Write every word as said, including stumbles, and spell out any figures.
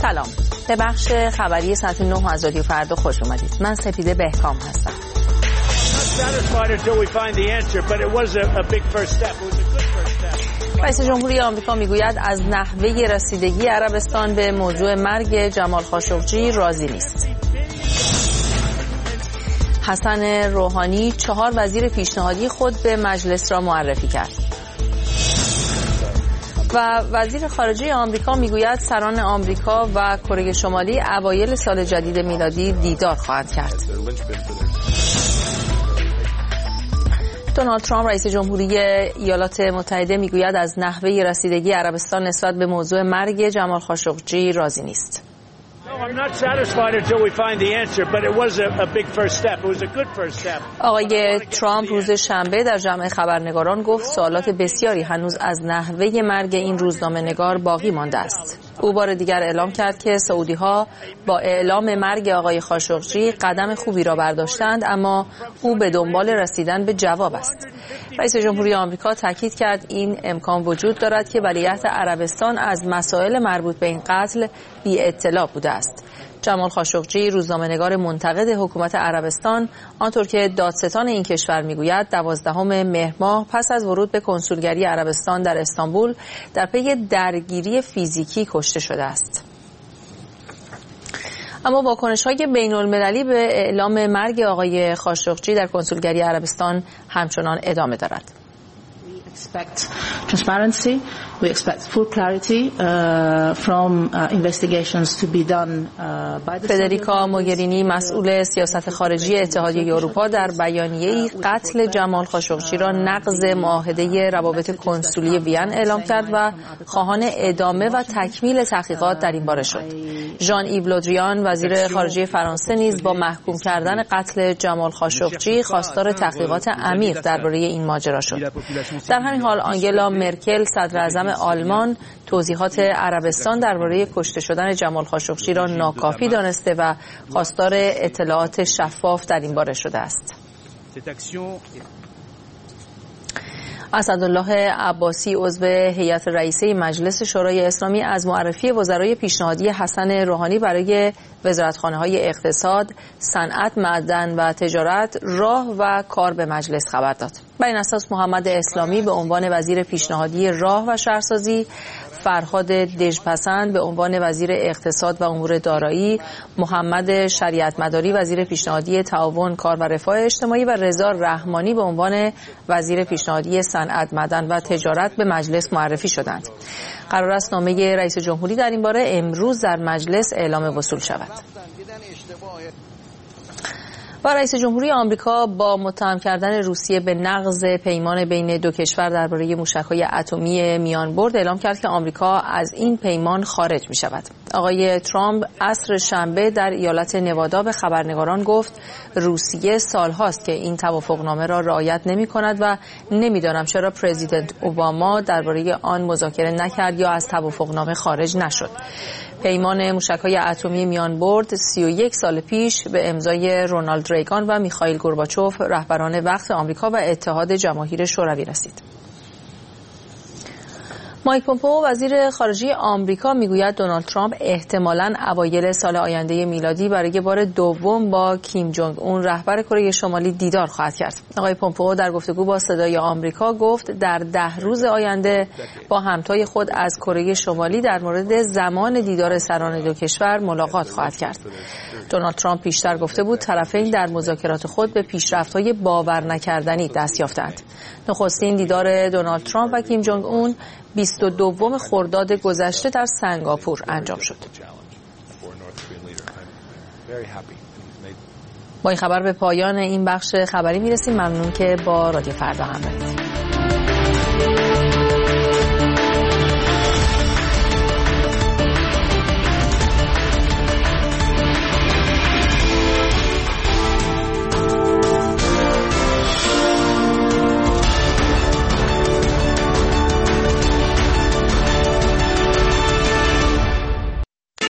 سلام، به بخش خبری ساعت نه از رادیو فردا خوش اومدید. من سپیده بهکام هستم. رئیس جمهوری آمریکا میگوید از نحوه رسیدگی عربستان به موضوع مرگ جمال خاشقجی راضی نیست. حسن روحانی چهار وزیر پیشنهادی خود به مجلس را معرفی کرد. و وزیر خارجه آمریکا میگوید سران آمریکا و کره شمالی اوایل سال جدید میلادی دیدار خواهند کرد. دونالد ترامپ رئیس جمهوری ایالات متحده میگوید از نحوه رسیدگی عربستان نسبت به موضوع مرگ جمال خاشقجی راضی نیست. آقای ترامپ روز شنبه در جمع خبرنگاران گفت سوالات بسیاری هنوز از نحوه مرگ این روزنامه‌نگار باقی مانده است. او بار دیگر اعلام کرد که سعودی‌ها با اعلام مرگ آقای خاشقجی قدم خوبی را برداشتند، اما او به دنبال رسیدن به جواب است. رئیس جمهوری آمریکا تاکید کرد این امکان وجود دارد که ولیعهد عربستان از مسائل مربوط به این قتل بی اطلاع بوده است. جمال خاشقجی روزنامه‌نگار منتقد حکومت عربستان، آنطور که دادستان این کشور میگوید دوازدهم مهر ماه پس از ورود به کنسولگری عربستان در استانبول در پی درگیری فیزیکی کشته شده است. اما واکنش‌های بین‌المللی به اعلام مرگ آقای خاشقجی در کنسولگری عربستان همچنان ادامه دارد. expect transparency. We expect full clarity uh, from uh, investigations to be done uh, by the فدریکا موگرینی مسئول سیاست خارجی اتحادیه اروپا در بیانیه‌ای قتل جمال خاشقجی را نقض معاهده روابط کنسولی وین اعلام کرد و خواهان ادامه و تکمیل تحقیقات در این باره شد. ژان ایو لودریان وزیر خارجه فرانسه نیز با محکوم کردن قتل جمال خاشقجی خواستار تحقیقات عمیق درباره این ماجرا شد. در همین حال آنگلا مرکل صدر اعظم آلمان توضیحات عربستان درباره کشته شدن جمال خاشقجی را ناکافی دانسته و خواستار اطلاعات شفاف در این باره شده است. اسدالله عباسی عضو هیئت رئیسه مجلس شورای اسلامی از معرفی وزرای پیشنهادی حسن روحانی برای وزارتخانه‌های اقتصاد، صنعت، معدن و تجارت، راه و کار به مجلس خبر داد. بر این اساس محمد اسلامی به عنوان وزیر پیشنهادی راه و شهرسازی، فرهاد دژپسند به عنوان وزیر اقتصاد و امور دارایی، محمد شریعت مداری وزیر پیشنهادی تعاون، کار و رفاه اجتماعی و رضا رحمانی به عنوان وزیر پیشنهادی صنعت، معدن و تجارت به مجلس معرفی شدند. قرار است نامه رئیس جمهوری در این باره امروز در مجلس اعلام وصول شود. و رئیس جمهوری آمریکا با متهم کردن روسیه به نقض پیمان بین دو کشور درباره موشک‌های اتمی میانبرد اعلام کرد که آمریکا از این پیمان خارج می‌شود. آقای ترامپ عصر شنبه در ایالت نوادا به خبرنگاران گفت روسیه سال‌هاست که این توافقنامه را رعایت نمی‌کند و نمی‌دانم چرا پرزیدنت اوباما درباره آن مذاکره نکرد یا از توافقنامه خارج نشد. پیمان موشک‌های اتمی میانبرد سی و یک سال پیش به امضای رونالد ریگان و میخائیل گورباچوف رهبران وقت آمریکا و اتحاد جماهیر شوروی رسید. مایک پومپئو وزیر خارجه آمریکا میگوید دونالد ترامپ احتمالاً اوایل سال آینده میلادی برای بار دوم با کیم جونگ اون رهبر کره شمالی دیدار خواهد کرد. آقای پومپئو در گفتگو با صدای آمریکا گفت در ده روز آینده با همتای خود از کره شمالی در مورد زمان دیدار سران دو کشور ملاقات خواهد کرد. دونالد ترامپ پیشتر گفته بود طرفین در مذاکرات خود به پیشرفت‌های باور نکردنی دست یافتند. نخستین دیدار دونالد ترامپ و کیم جونگ اون بیست و دوم خرداد گذشته در سنگاپور انجام شد. با این خبر به پایان این بخش خبری میرسیم. ممنون که با رادیو فردا همراهید.